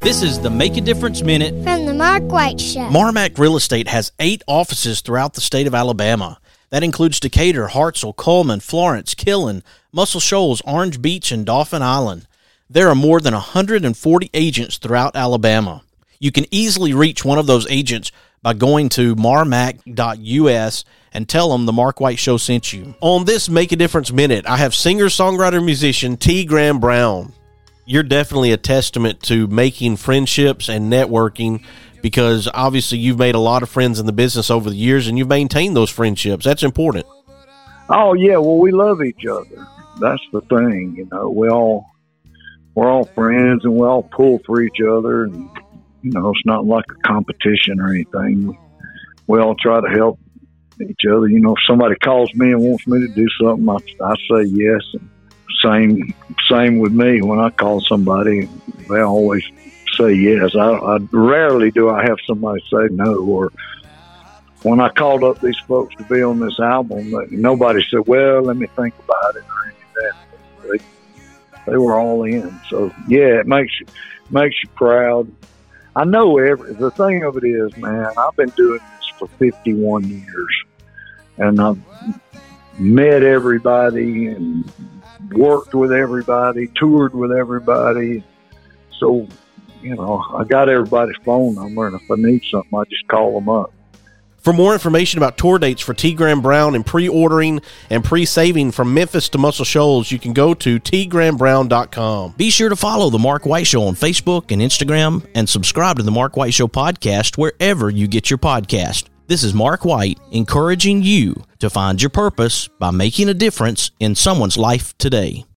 This is the Make a Difference Minute from the Mark White Show. Marmac Real Estate has 8 offices throughout the state of Alabama. That includes Decatur, Hartselle, Coleman, Florence, Killen, Muscle Shoals, Orange Beach, and Dauphin Island. There are more than 140 agents throughout Alabama. You can easily reach one of those agents by going to marmac.us and tell them the Mark White Show sent you. On this Make a Difference Minute, I have singer-songwriter-musician T. Graham Brown. You're definitely a testament to making friendships and networking, because obviously you've made a lot of friends in the business over the years and you've maintained those friendships. That's important. Oh yeah, well, we love each other. That's the thing, you know. We're all friends and we all pull for each other, and you know, it's not like a competition or anything. We all try to help each other. You know, if somebody calls me and wants me to do something, I say yes. And same with me. When I call somebody, they always say yes. I rarely do I have somebody say no. Or when I called up these folks to be on this album, nobody said, well, let me think about it or any of that. They were all in. So yeah, it makes you proud. I know the thing of it is, man, I've been doing this for 51 years, and I've met everybody and worked with everybody, toured with everybody. So, you know, I got everybody's phone number, and if I need something, I just call them up. For more information about tour dates for T. Graham Brown and pre-ordering and pre-saving from Memphis to Muscle Shoals, you can go to tgrahambrown.com. Be sure to follow The Mark White Show on Facebook and Instagram, and subscribe to The Mark White Show podcast wherever you get your podcast. This is Mark White, encouraging you to find your purpose by making a difference in someone's life today.